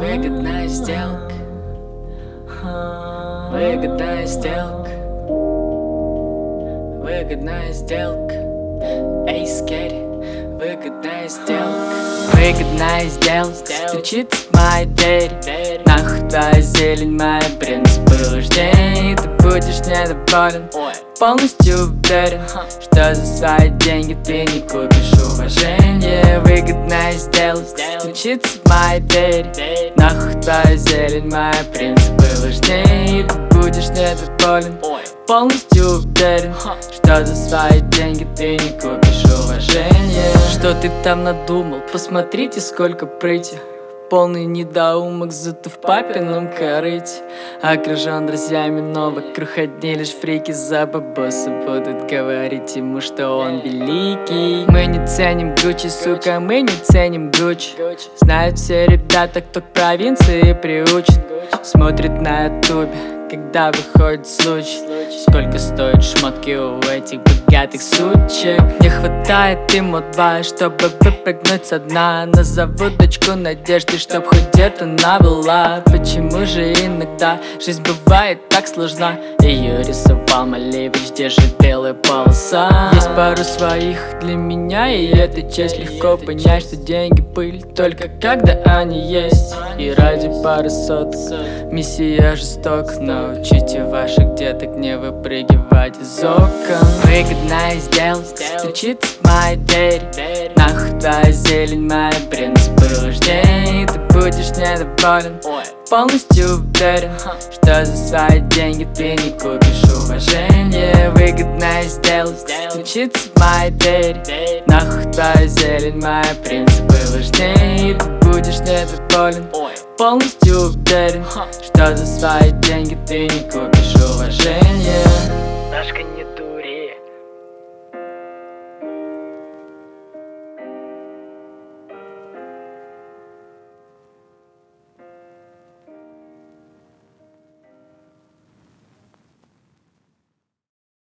Выгодная сделка. Выгодная сделка. Выгодная сделка. Эй, скэри. Выгодная сделка. Выгодная сделка. Стучит в моей двери. Нахуй твоя зелень, мои принципы рождения. Ты будешь недоволен, полностью уверен, что за свои деньги ты не купишь уважение. Выгодная сделка. Стучит в моей двери. Нахуй твоя зелень, мои принципы важнее. Ты будешь недоволен, полностью уверен, что за свои деньги ты не купишь уважение. Что ты там надумал? Посмотрите, сколько прыти. Полный недоумок, зато в папином корыте. Окружен друзьями, но вокруг одни лишь фрики. За бабоса будут говорить ему, что он великий. Мы не ценим Гуччи, сука, мы не ценим Гуччи. Знают все ребята, кто к провинции приучен. Смотрит на ютубе, когда выходит случай. Сколько стоят шмотки у этих богатых сучек. Не хватает ему два, чтобы выпрыгнуть со дна. Назову дочку надежды, чтоб хоть где-то она была. Почему же иногда жизнь бывает так сложна? Ее рисовал Малевич, где же белая полоса? Есть пару своих для меня, и это честь. Легко понять, что деньги пыль, только когда они есть. И ради пары соток миссия жестока. Научите ваших деток не выпрыгивать из окон. Выгодная сделка. Стучит в моей двери. Нахуй твоя зелень, мои принципы рождения. Ты будешь недоволен, полностью уверен, что за свои деньги ты не купишь уважение. Выгодная сделка. Стучит в моей двери. Нахуй твоя зелень, мои принципы важнее. Ты будешь недоволен, полностью уверен, что за свои деньги ты не купишь уважение.